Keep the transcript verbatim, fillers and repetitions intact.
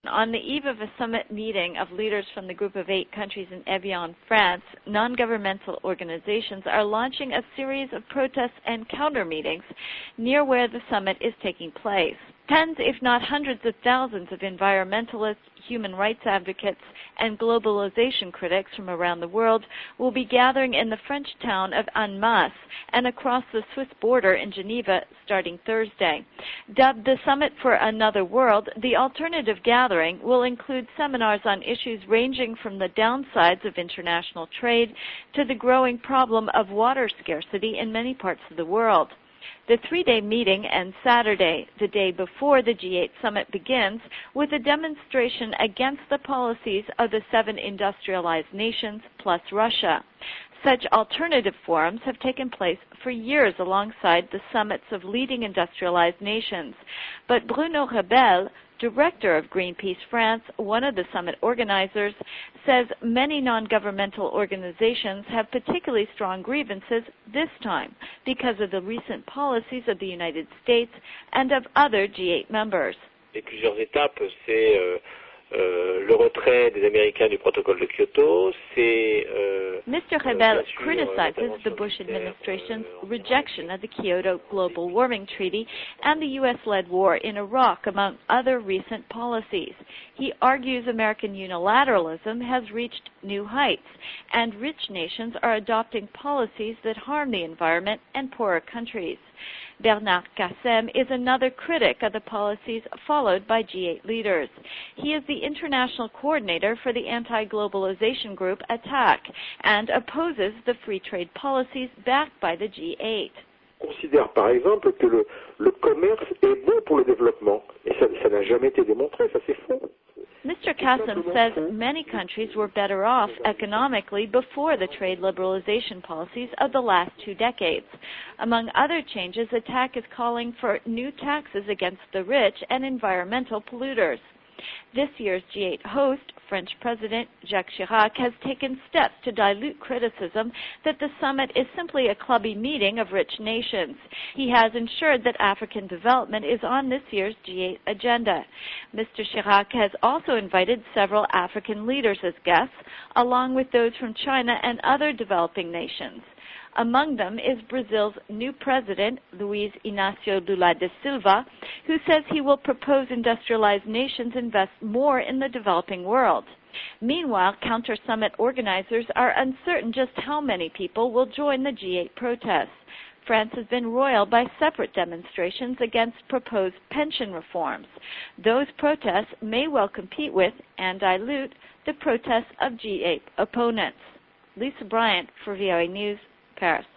On the eve of a summit meeting of leaders from the group of eight countries in Evian, France, non-governmental organizations are launching a series of protests and counter-meetings near where the summit is taking place. Tens, if not hundreds of thousands of environmentalists, human rights advocates, and globalization critics from around the world will be gathering in the French town of Annemasse and across the Swiss border in Geneva starting Thursday. Dubbed the Summit for Another World, the alternative gathering will include seminars on issues ranging from the downsides of international trade to the growing problem of water scarcity in many parts of the world. The three-day meeting ends Saturday, the day before the G eight summit begins, with a demonstration against the policies of the seven industrialized nations plus Russia. Such alternative forums have taken place for years alongside the summits of leading industrialized nations. But Bruno Rebel, director of Greenpeace France, one of the summit organizers, says many non-governmental organizations have particularly strong grievances this time because of the recent policies of the United States and of other G eight members. Les plusieurs étapes, c'est euh, euh, le retrait des Américains du protocole de Kyoto, c'est euh, Mister Rebel criticizes the Bush administration's rejection of the Kyoto Global Warming Treaty and the U S-led war in Iraq, among other recent policies. He argues American unilateralism has reached new heights, and rich nations are adopting policies that harm the environment and poorer countries. Bernard Kassem is another critic of the policies followed by G eight leaders. He is the international coordinator for the anti-globalization group ATTAC and opposes the free trade policies backed by the G eight. Considère par exemple que le, le commerce est bon pour le développement. Et ça, ça n'a jamais été démontré, ça c'est faux. Mister Kassem says many countries were better off economically before the trade liberalization policies of the last two decades. Among other changes, ATTAC is calling for new taxes against the rich and environmental polluters. This year's G eight host, French President Jacques Chirac, has taken steps to dilute criticism that the summit is simply a clubby meeting of rich nations. He has ensured that African development is on this year's G eight agenda. Mister Chirac has also invited several African leaders as guests, along with those from China and other developing nations. Among them is Brazil's new president, Luiz Inácio Lula da Silva, who says he will propose industrialized nations invest more in the developing world. Meanwhile, counter-summit organizers are uncertain just how many people will join the G eight protests. France has been roiled by separate demonstrations against proposed pension reforms. Those protests may well compete with and dilute the protests of G eight opponents. Lisa Bryant for V O A News, Paris.